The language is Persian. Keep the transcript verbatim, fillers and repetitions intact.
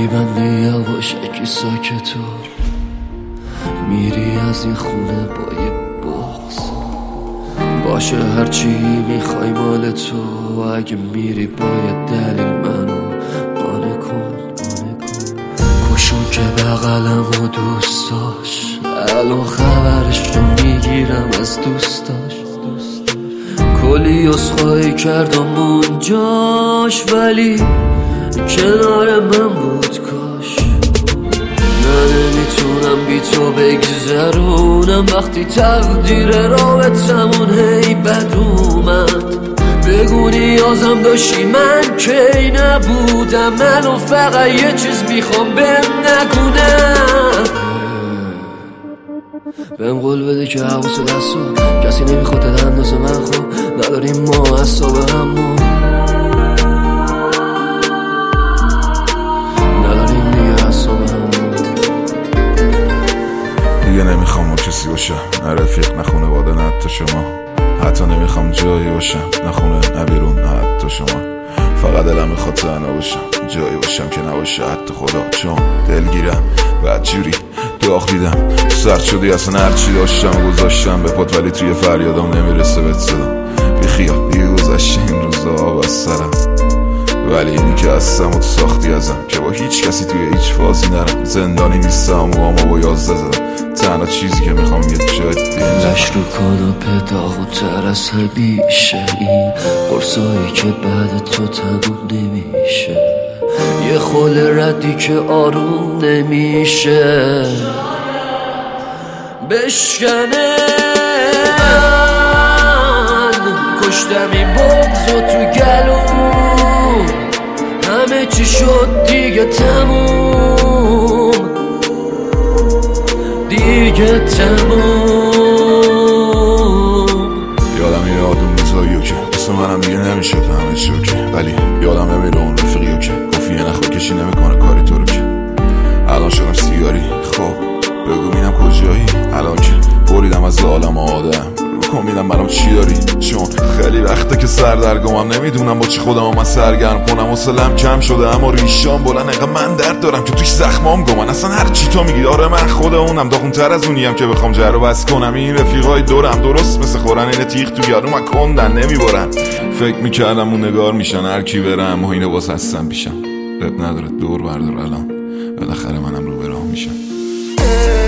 میبندی یواشکی ساکتو، میری از این خونه با یه بغض. باشه هرچی میخوای مال تو، اگه میری باید دلیل منو قانع کن. کشون که بغلمو دوست داشت، الان خبرش رو میگیرم از دوستاش. کلی عذرخواهی کردم اونجاش، ولی کنار من بود کاش. نه نمیتونم بی تو بگذرونم، وقتی تقدیر رابطمون هی بد اومد. بگو نیازم داشتی من کی نبودم، الان فقط یه چیز میخوام بهم نگونم. بهم قول بده که حواس دستو کسی نمیخواد تا اندازه من خوب نداریم ما اصاب همو نداریم دیگه اصاب همو. دیگه نمیخوام با کسی باشم، نه رفیق نه خونواده نه حتی شما. حتی نمیخوام جایی باشم، نه خونه نه بیرون نه حتی شما. فقط دلم میخواد تنها باشم، جایی باشم که نباشه حتی خدا. چون دلگیرم بدجوری داغ دیدم، سرد شدی اصلا هرچی داشتم گذاشتم به پات، ولی توی فریادم نمیرسه بهت صدا. بی خیال دیگه گذشته این روزا آب از سرم، ولی اینی که هستم و تو ساختی ازم که با هیچ کسی توی هیچ فازی نرم. زندانی نیستم و اما با یازده زدم، تنها چیزی که میخوام یه جای دیگه لش رو کاناپه داغون‌تر از همیشه، این قرصایی که بعد تو تموم نمیشه. یه خول ردی که آروم نمیشه بشکنه. من کشتم این بغض و تو گلوم، همه چی شد دیگه تموم، دیگه تموم. یادم یه آدم روزاییو که مثل منم دیگه نمیشد همه چیو که، ولی یادم نمیره اون رفیقیو که گفت یه نخور کشی نمیکنه کاری تو رو که. الان شدم سیگاری، خب بگو بینم کجایی الان که بریدم از عالم آدم. میدم برام چی داری، چون خیلی وقته که سردرگمم، نمیدونم با چی خودم من سرگرم کنم. حوصله‌ام کم شده اما ریشام بلند، انقدر من درد دارم که توش زخمام گمن. اصلا هر چی تو میگی آره من خود اونم، داغون‌تر از اونیم که بخوام جر و بس کنم. این رفیقای دورم درست مثل خورن این تیغ تو یارو کندن نمیبرن. فکر میکردم اون نگار میشن هر کی برم و اینو باز هستم پیشم. رب نداره دور بردار الان بالاخره منم رو به راه میشم.